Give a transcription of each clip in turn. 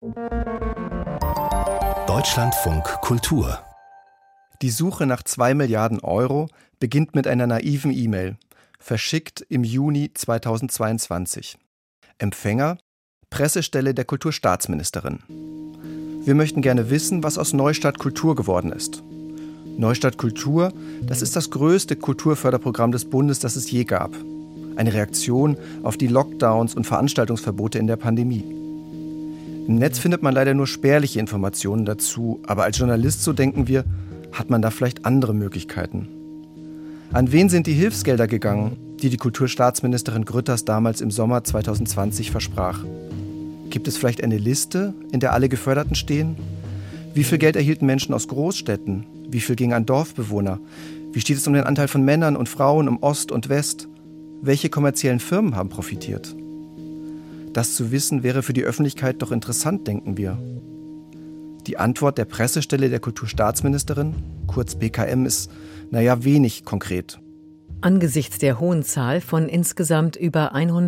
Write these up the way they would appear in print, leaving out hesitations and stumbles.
Deutschlandfunk Kultur. Die Suche nach 2 Milliarden Euro beginnt mit einer naiven E-Mail, verschickt im Juni 2022. Empfänger: Pressestelle der Kulturstaatsministerin. Wir möchten gerne wissen, was aus Neustadt Kultur geworden ist. Neustadt Kultur, das ist das größte Kulturförderprogramm des Bundes, das es je gab. Eine Reaktion auf die Lockdowns und Veranstaltungsverbote in der Pandemie. Im Netz findet man leider nur spärliche Informationen dazu, aber als Journalist, so denken wir, hat man da vielleicht andere Möglichkeiten. An wen sind die Hilfsgelder gegangen, die die Kulturstaatsministerin Grütters damals im Sommer 2020 versprach? Gibt es vielleicht eine Liste, in der alle Geförderten stehen? Wie viel Geld erhielten Menschen aus Großstädten? Wie viel ging an Dorfbewohner? Wie steht es um den Anteil von Männern und Frauen im Ost und West? Welche kommerziellen Firmen haben profitiert? Das zu wissen wäre für die Öffentlichkeit doch interessant, denken wir. Die Antwort der Pressestelle der Kulturstaatsministerin, kurz BKM, ist, wenig konkret. Angesichts der hohen Zahl von insgesamt über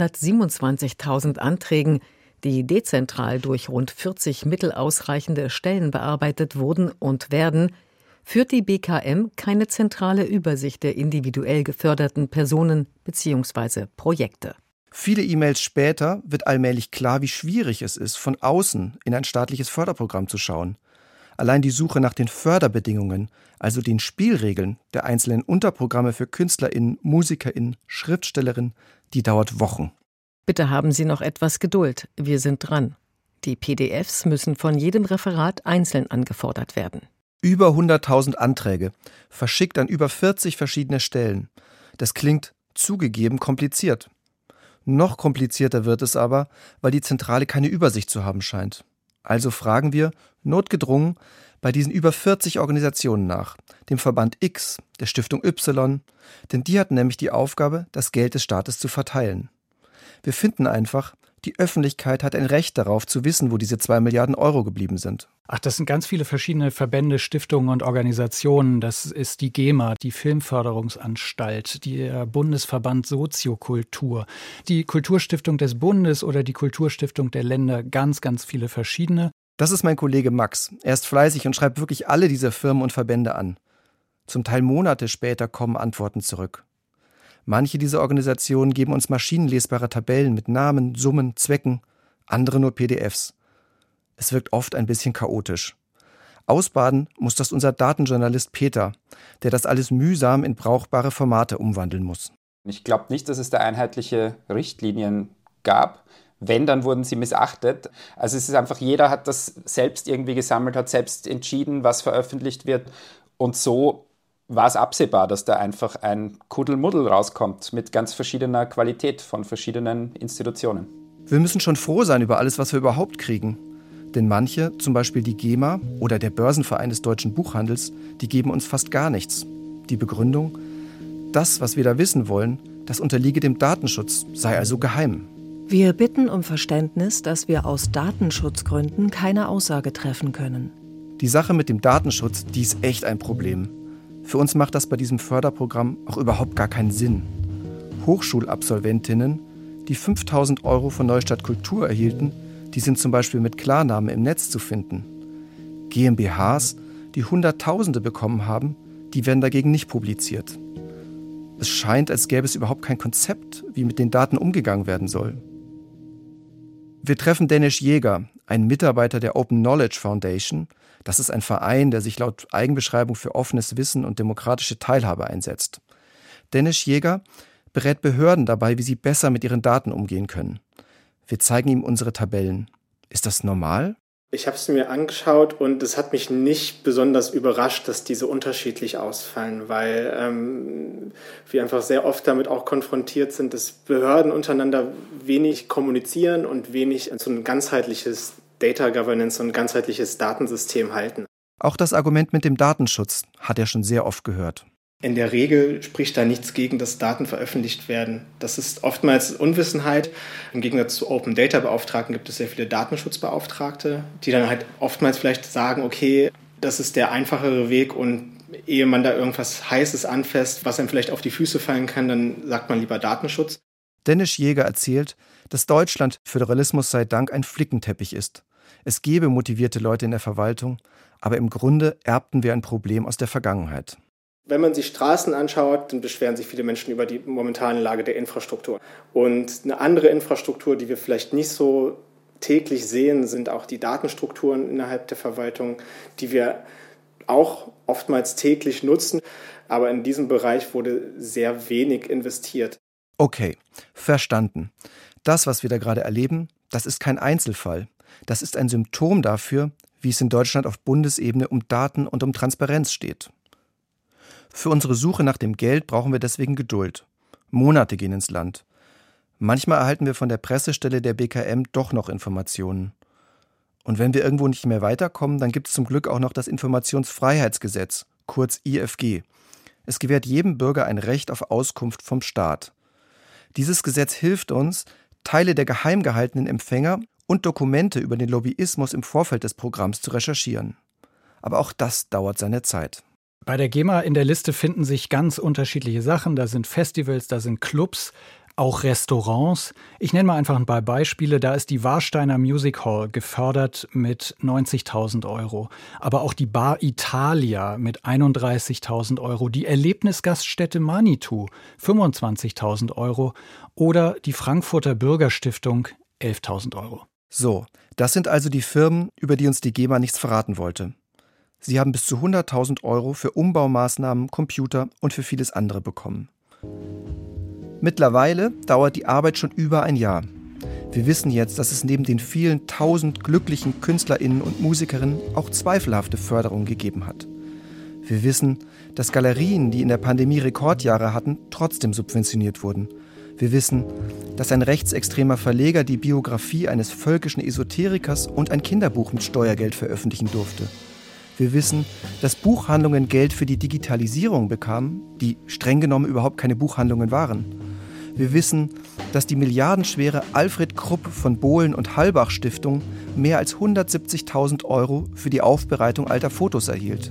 127.000 Anträgen, die dezentral durch rund 40 mittelausreichende Stellen bearbeitet wurden und werden, führt die BKM keine zentrale Übersicht der individuell geförderten Personen bzw. Projekte. Viele E-Mails später wird allmählich klar, wie schwierig es ist, von außen in ein staatliches Förderprogramm zu schauen. Allein die Suche nach den Förderbedingungen, also den Spielregeln der einzelnen Unterprogramme für KünstlerInnen, MusikerInnen, SchriftstellerInnen, die dauert Wochen. Bitte haben Sie noch etwas Geduld, wir sind dran. Die PDFs müssen von jedem Referat einzeln angefordert werden. Über 100.000 Anträge, verschickt an über 40 verschiedene Stellen. Das klingt zugegeben kompliziert. Noch komplizierter wird es aber, weil die Zentrale keine Übersicht zu haben scheint. Also fragen wir, notgedrungen, bei diesen über 40 Organisationen nach, dem Verband X, der Stiftung Y, denn die hatten nämlich die Aufgabe, das Geld des Staates zu verteilen. Wir finden einfach, die Öffentlichkeit hat ein Recht darauf zu wissen, wo diese 2 Milliarden Euro geblieben sind. Ach, das sind ganz viele verschiedene Verbände, Stiftungen und Organisationen. Das ist die GEMA, die Filmförderungsanstalt, der Bundesverband Soziokultur, die Kulturstiftung des Bundes oder die Kulturstiftung der Länder. Ganz, ganz viele verschiedene. Das ist mein Kollege Max. Er ist fleißig und schreibt wirklich alle diese Firmen und Verbände an. Zum Teil Monate später kommen Antworten zurück. Manche dieser Organisationen geben uns maschinenlesbare Tabellen mit Namen, Summen, Zwecken, andere nur PDFs. Es wirkt oft ein bisschen chaotisch. Ausbaden muss das unser Datenjournalist Peter, der das alles mühsam in brauchbare Formate umwandeln muss. Ich glaube nicht, dass es da einheitliche Richtlinien gab. Wenn, dann wurden sie missachtet. Also es ist einfach, jeder hat das selbst irgendwie gesammelt, hat selbst entschieden, was veröffentlicht wird. Und so war es absehbar, dass da einfach ein Kuddelmuddel rauskommt mit ganz verschiedener Qualität von verschiedenen Institutionen. Wir müssen schon froh sein über alles, was wir überhaupt kriegen. Denn manche, zum Beispiel die GEMA oder der Börsenverein des deutschen Buchhandels, die geben uns fast gar nichts. Die Begründung: Das, was wir da wissen wollen, das unterliege dem Datenschutz, sei also geheim. Wir bitten um Verständnis, dass wir aus Datenschutzgründen keine Aussage treffen können. Die Sache mit dem Datenschutz, die ist echt ein Problem. Für uns macht das bei diesem Förderprogramm auch überhaupt gar keinen Sinn. Hochschulabsolventinnen, die 5.000 Euro von Neustadt Kultur erhielten, die sind zum Beispiel mit Klarnamen im Netz zu finden. GmbHs, die Hunderttausende bekommen haben, die werden dagegen nicht publiziert. Es scheint, als gäbe es überhaupt kein Konzept, wie mit den Daten umgegangen werden soll. Wir treffen Dennis Jäger, einen Mitarbeiter der Open Knowledge Foundation. Das ist ein Verein, der sich laut Eigenbeschreibung für offenes Wissen und demokratische Teilhabe einsetzt. Dennis Jäger berät Behörden dabei, wie sie besser mit ihren Daten umgehen können. Wir zeigen ihm unsere Tabellen. Ist das normal? Ich habe es mir angeschaut und es hat mich nicht besonders überrascht, dass diese unterschiedlich ausfallen, weil wir einfach sehr oft damit auch konfrontiert sind, dass Behörden untereinander wenig kommunizieren und wenig so ein ganzheitliches Data Governance und ein ganzheitliches Datensystem halten. Auch das Argument mit dem Datenschutz hat er schon sehr oft gehört. In der Regel spricht da nichts gegen, dass Daten veröffentlicht werden. Das ist oftmals Unwissenheit. Im Gegensatz zu Open Data Beauftragten gibt es sehr viele Datenschutzbeauftragte, die dann halt oftmals vielleicht sagen, okay, das ist der einfachere Weg und ehe man da irgendwas Heißes anfasst, was einem vielleicht auf die Füße fallen kann, dann sagt man lieber Datenschutz. Dennis Jäger erzählt, dass Deutschland Föderalismus sei Dank ein Flickenteppich ist. Es gäbe motivierte Leute in der Verwaltung, aber im Grunde erbten wir ein Problem aus der Vergangenheit. Wenn man sich Straßen anschaut, dann beschweren sich viele Menschen über die momentane Lage der Infrastruktur. Und eine andere Infrastruktur, die wir vielleicht nicht so täglich sehen, sind auch die Datenstrukturen innerhalb der Verwaltung, die wir auch oftmals täglich nutzen. Aber in diesem Bereich wurde sehr wenig investiert. Okay, verstanden. Das, was wir da gerade erleben, das ist kein Einzelfall. Das ist ein Symptom dafür, wie es in Deutschland auf Bundesebene um Daten und um Transparenz steht. Für unsere Suche nach dem Geld brauchen wir deswegen Geduld. Monate gehen ins Land. Manchmal erhalten wir von der Pressestelle der BKM doch noch Informationen. Und wenn wir irgendwo nicht mehr weiterkommen, dann gibt es zum Glück auch noch das Informationsfreiheitsgesetz, kurz IFG. Es gewährt jedem Bürger ein Recht auf Auskunft vom Staat. Dieses Gesetz hilft uns, Teile der geheim gehaltenen Empfänger und Dokumente über den Lobbyismus im Vorfeld des Programms zu recherchieren. Aber auch das dauert seine Zeit. Bei der GEMA in der Liste finden sich ganz unterschiedliche Sachen. Da sind Festivals, da sind Clubs, auch Restaurants. Ich nenne mal einfach ein paar Beispiele. Da ist die Warsteiner Music Hall gefördert mit 90.000 €. Aber auch die Bar Italia mit 31.000 €. Die Erlebnisgaststätte Manitou 25.000 €. Oder die Frankfurter Bürgerstiftung 11.000 €. So, das sind also die Firmen, über die uns die GEMA nichts verraten wollte. Sie haben bis zu 100.000 € für Umbaumaßnahmen, Computer und für vieles andere bekommen. Mittlerweile dauert die Arbeit schon über ein Jahr. Wir wissen jetzt, dass es neben den vielen 1000 glücklichen KünstlerInnen und Musikerinnen auch zweifelhafte Förderungen gegeben hat. Wir wissen, dass Galerien, die in der Pandemie Rekordjahre hatten, trotzdem subventioniert wurden. Wir wissen, dass ein rechtsextremer Verleger die Biografie eines völkischen Esoterikers und ein Kinderbuch mit Steuergeld veröffentlichen durfte. Wir wissen, dass Buchhandlungen Geld für die Digitalisierung bekamen, die streng genommen überhaupt keine Buchhandlungen waren. Wir wissen, dass die milliardenschwere Alfred Krupp von Bohlen und Halbach Stiftung mehr als 170.000 € für die Aufbereitung alter Fotos erhielt.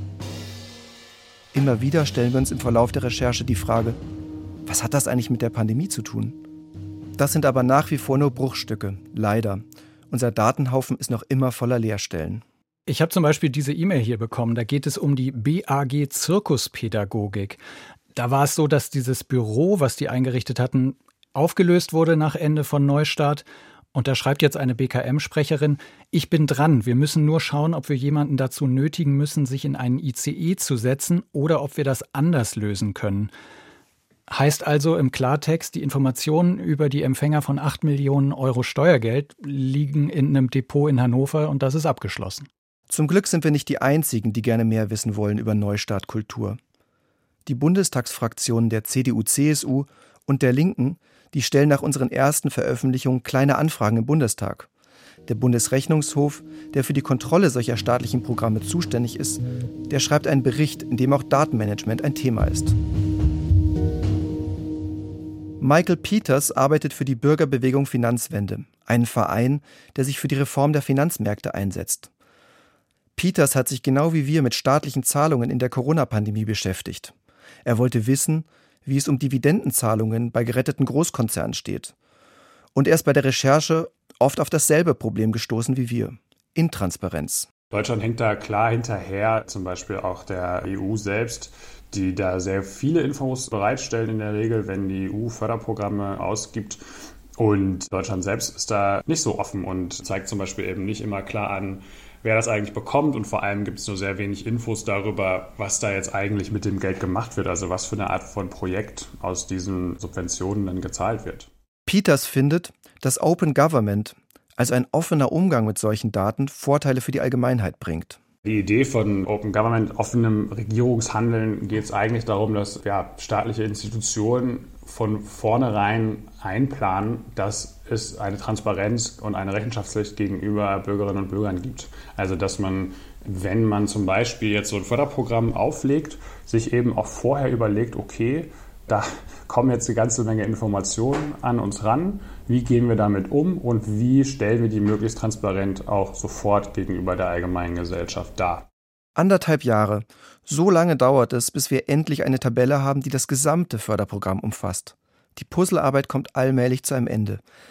Immer wieder stellen wir uns im Verlauf der Recherche die Frage, was hat das eigentlich mit der Pandemie zu tun? Das sind aber nach wie vor nur Bruchstücke, leider. Unser Datenhaufen ist noch immer voller Leerstellen. Ich habe zum Beispiel diese E-Mail hier bekommen, da geht es um die BAG Zirkuspädagogik. Da war es so, dass dieses Büro, was die eingerichtet hatten, aufgelöst wurde nach Ende von Neustart. Und da schreibt jetzt eine BKM-Sprecherin, ich bin dran, wir müssen nur schauen, ob wir jemanden dazu nötigen müssen, sich in einen ICE zu setzen oder ob wir das anders lösen können. Heißt also im Klartext, die Informationen über die Empfänger von 8 Millionen € Steuergeld liegen in einem Depot in Hannover und das ist abgeschlossen. Zum Glück sind wir nicht die Einzigen, die gerne mehr wissen wollen über Neustart Kultur. Die Bundestagsfraktionen der CDU, CSU und der Linken, die stellen nach unseren ersten Veröffentlichungen kleine Anfragen im Bundestag. Der Bundesrechnungshof, der für die Kontrolle solcher staatlichen Programme zuständig ist, der schreibt einen Bericht, in dem auch Datenmanagement ein Thema ist. Michael Peters arbeitet für die Bürgerbewegung Finanzwende, einen Verein, der sich für die Reform der Finanzmärkte einsetzt. Peters hat sich genau wie wir mit staatlichen Zahlungen in der Corona-Pandemie beschäftigt. Er wollte wissen, wie es um Dividendenzahlungen bei geretteten Großkonzernen steht. Und er ist bei der Recherche oft auf dasselbe Problem gestoßen wie wir: Intransparenz. Deutschland hängt da klar hinterher, zum Beispiel auch der EU selbst, die da sehr viele Infos bereitstellen in der Regel, wenn die EU Förderprogramme ausgibt. Und Deutschland selbst ist da nicht so offen und zeigt zum Beispiel eben nicht immer klar an, wer das eigentlich bekommt. Und vor allem gibt es nur sehr wenig Infos darüber, was da jetzt eigentlich mit dem Geld gemacht wird, also was für eine Art von Projekt aus diesen Subventionen dann gezahlt wird. Peters findet, dass Open Government, also ein offener Umgang mit solchen Daten, Vorteile für die Allgemeinheit bringt. Die Idee von Open Government, offenem Regierungshandeln, geht es eigentlich darum, dass staatliche Institutionen von vornherein einplanen, dass es eine Transparenz und eine Rechenschaftspflicht gegenüber Bürgerinnen und Bürgern gibt. Also dass man, wenn man zum Beispiel jetzt so ein Förderprogramm auflegt, sich eben auch vorher überlegt, okay, da kommen jetzt eine ganze Menge Informationen an uns ran. Wie gehen wir damit um und wie stellen wir die möglichst transparent auch sofort gegenüber der allgemeinen Gesellschaft dar? 1,5 Jahre. So lange dauert es, bis wir endlich eine Tabelle haben, die das gesamte Förderprogramm umfasst. Die Puzzlearbeit kommt allmählich zu einem Ende.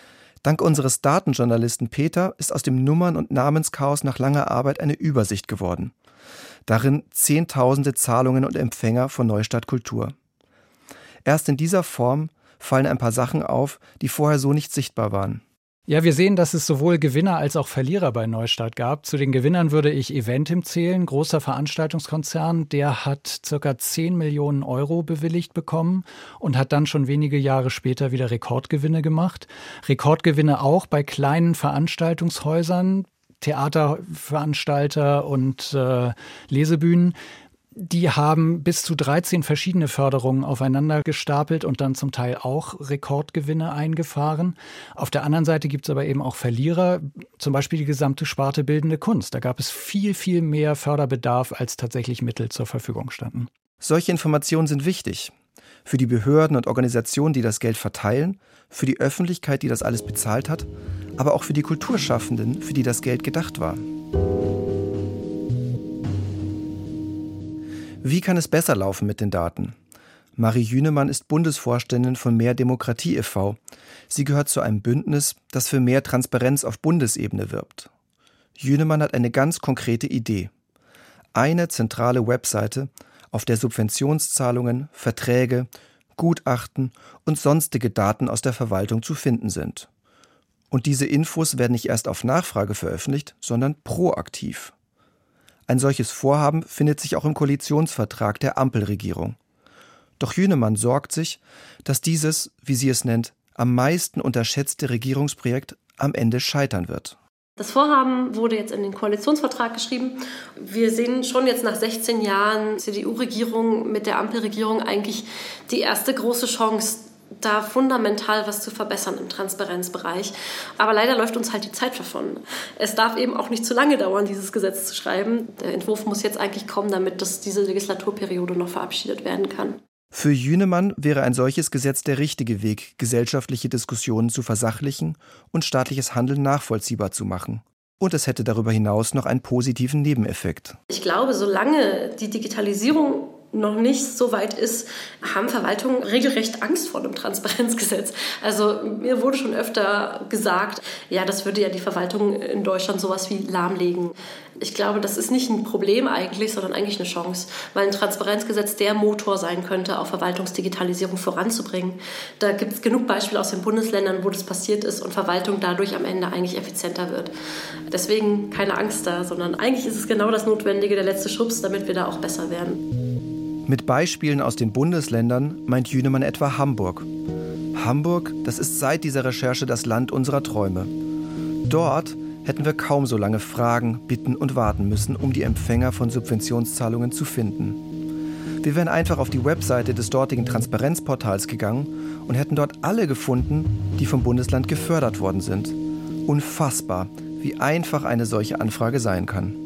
Dank unseres Datenjournalisten Peter ist aus dem Nummern- und Namenschaos nach langer Arbeit eine Übersicht geworden. Darin Zehntausende Zahlungen und Empfänger von Neustadt Kultur. Erst in dieser Form fallen ein paar Sachen auf, die vorher so nicht sichtbar waren. Ja, wir sehen, dass es sowohl Gewinner als auch Verlierer bei Neustadt gab. Zu den Gewinnern würde ich Eventim zählen, großer Veranstaltungskonzern. Der hat ca. 10 Millionen Euro bewilligt bekommen und hat dann schon wenige Jahre später wieder Rekordgewinne gemacht. Rekordgewinne auch bei kleinen Veranstaltungshäusern, Theaterveranstalter und Lesebühnen. Die haben bis zu 13 verschiedene Förderungen aufeinander gestapelt und dann zum Teil auch Rekordgewinne eingefahren. Auf der anderen Seite gibt es aber eben auch Verlierer, zum Beispiel die gesamte Sparte Bildende Kunst. Da gab es viel, viel mehr Förderbedarf, als tatsächlich Mittel zur Verfügung standen. Solche Informationen sind wichtig. Für die Behörden und Organisationen, die das Geld verteilen, für die Öffentlichkeit, die das alles bezahlt hat, aber auch für die Kulturschaffenden, für die das Geld gedacht war. Wie kann es besser laufen mit den Daten? Marie Jünemann ist Bundesvorständin von Mehr Demokratie e.V. Sie gehört zu einem Bündnis, das für mehr Transparenz auf Bundesebene wirbt. Jünemann hat eine ganz konkrete Idee. Eine zentrale Webseite, auf der Subventionszahlungen, Verträge, Gutachten und sonstige Daten aus der Verwaltung zu finden sind. Und diese Infos werden nicht erst auf Nachfrage veröffentlicht, sondern proaktiv. Ein solches Vorhaben findet sich auch im Koalitionsvertrag der Ampelregierung. Doch Jünemann sorgt sich, dass dieses, wie sie es nennt, am meisten unterschätzte Regierungsprojekt am Ende scheitern wird. Das Vorhaben wurde jetzt in den Koalitionsvertrag geschrieben. Wir sehen schon jetzt nach 16 Jahren CDU-Regierung mit der Ampelregierung eigentlich die erste große Chance, da fundamental was zu verbessern im Transparenzbereich. Aber leider läuft uns halt die Zeit davon. Es darf eben auch nicht zu lange dauern, dieses Gesetz zu schreiben. Der Entwurf muss jetzt eigentlich kommen, damit diese Legislaturperiode noch verabschiedet werden kann. Für Jünemann wäre ein solches Gesetz der richtige Weg, gesellschaftliche Diskussionen zu versachlichen und staatliches Handeln nachvollziehbar zu machen. Und es hätte darüber hinaus noch einen positiven Nebeneffekt. Ich glaube, solange die Digitalisierung noch nicht so weit ist, haben Verwaltungen regelrecht Angst vor dem Transparenzgesetz. Also mir wurde schon öfter gesagt, ja, das würde ja die Verwaltung in Deutschland sowas wie lahmlegen. Ich glaube, das ist nicht ein Problem eigentlich, sondern eigentlich eine Chance, weil ein Transparenzgesetz der Motor sein könnte, auch Verwaltungsdigitalisierung voranzubringen. Da gibt es genug Beispiele aus den Bundesländern, wo das passiert ist und Verwaltung dadurch am Ende eigentlich effizienter wird. Deswegen keine Angst da, sondern eigentlich ist es genau das Notwendige, der letzte Schubs, damit wir da auch besser werden. Mit Beispielen aus den Bundesländern meint Jünemann etwa Hamburg. Hamburg, das ist seit dieser Recherche das Land unserer Träume. Dort hätten wir kaum so lange fragen, bitten und warten müssen, um die Empfänger von Subventionszahlungen zu finden. Wir wären einfach auf die Webseite des dortigen Transparenzportals gegangen und hätten dort alle gefunden, die vom Bundesland gefördert worden sind. Unfassbar, wie einfach eine solche Anfrage sein kann.